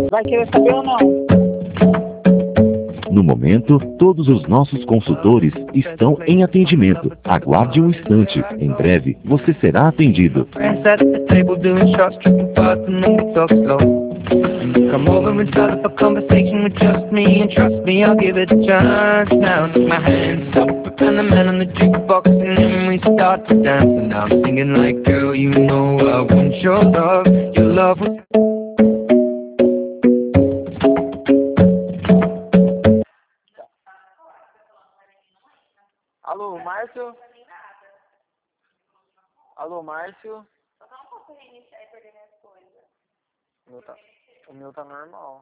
Vai querer saber ou não? No momento, todos os nossos consultores estão em atendimento. Aguarde um instante. Em breve, você será atendido. Friends at the table doing shots, tripping fast, and then we talk slow. Come over and start up a conversation with just me, and trust me, I'll give it a chance. Now take my hands up, and the man on the jukebox, and then we start to dance. And I'm singing like, girl, you know I want your love. Your love was... Alô, Márcio? Alô, Márcio? O meu tá normal.